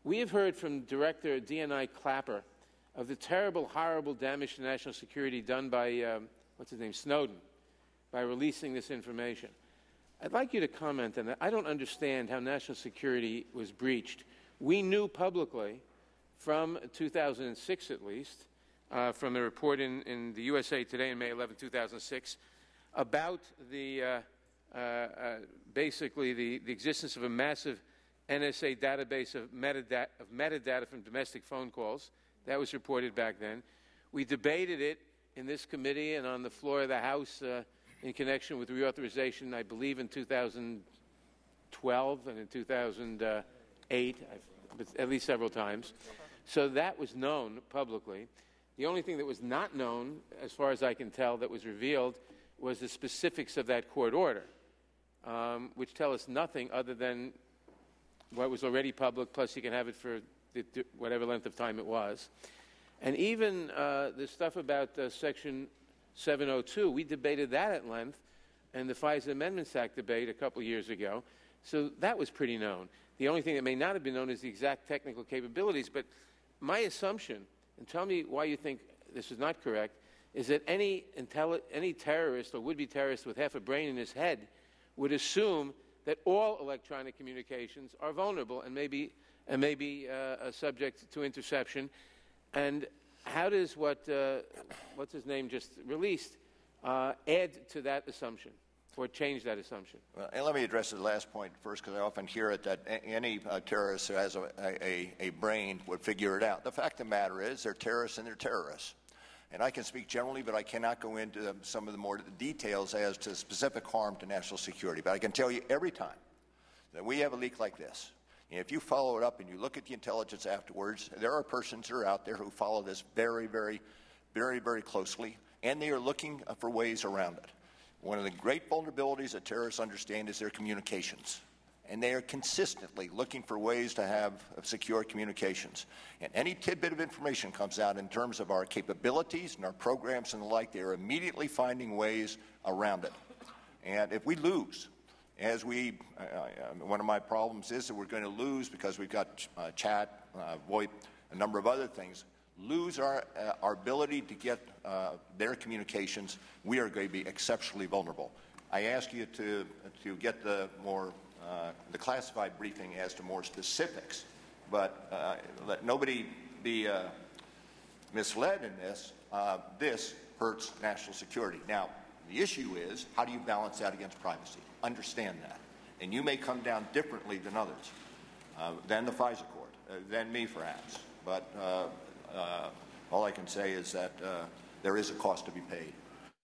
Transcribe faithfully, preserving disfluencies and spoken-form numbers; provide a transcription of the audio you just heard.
We have heard from Director D N I Clapper of the terrible, horrible damage to national security done by, um, what's his name, Snowden, by releasing this information. I'd like you to comment on that. I don't understand how national security was breached. We knew publicly, from two thousand six at least, uh, from a report in, in the U S A Today on May eleventh, two thousand six, about the, uh, uh, uh, basically the, the existence of a massive N S A database of metadata, of metadata from domestic phone calls. That was reported back then. We debated it in this committee and on the floor of the House uh, in connection with reauthorization, I believe, in two thousand twelve and in two thousand eight, at least several times. So that was known publicly. The only thing that was not known, as far as I can tell, that was revealed was the specifics of that court order, um, which tell us nothing other than what was already public, plus you can have it for the, whatever length of time it was. And even uh, the stuff about uh, Section seven oh two, we debated that at length in the FISA Amendments Act debate a couple years ago. So that was pretty known. The only thing that may not have been known is the exact technical capabilities. But my assumption, and tell me why you think this is not correct, is that any, intelli- any terrorist or would-be terrorist with half a brain in his head would assume that all electronic communications are vulnerable and may be, and may be uh, subject to interception. And how does what, uh, what's his name just released uh, add to that assumption or change that assumption? Well, and let me address the last point first, because I often hear it that a- any uh, terrorist who has a, a, a brain would figure it out. The fact of the matter is they're terrorists and they're terrorists. And I can speak generally, but I cannot go into some of the more details as to specific harm to national security. But I can tell you every time that we have a leak like this, and if you follow it up and you look at the intelligence afterwards, there are persons who are out there who follow this very, very, very, very closely, and they are looking for ways around it. One of the great vulnerabilities that terrorists understand is their communications. And they are consistently looking for ways to have secure communications. And any tidbit of information comes out in terms of our capabilities and our programs and the like, they are immediately finding ways around it. And if we lose, as we, uh, uh, one of my problems is that we're going to lose because we've got uh, chat, uh, VoIP, a number of other things, lose our, uh, our ability to get uh, their communications, we are going to be exceptionally vulnerable. I ask you to, to get the more Uh, the classified briefing as to more specifics, but uh, let nobody be uh, misled in this. Uh, this hurts national security. Now, the issue is, how do you balance that against privacy? Understand that. And you may come down differently than others, uh, than the FISA court, uh, than me perhaps. But uh, uh, all I can say is that uh, there is a cost to be paid.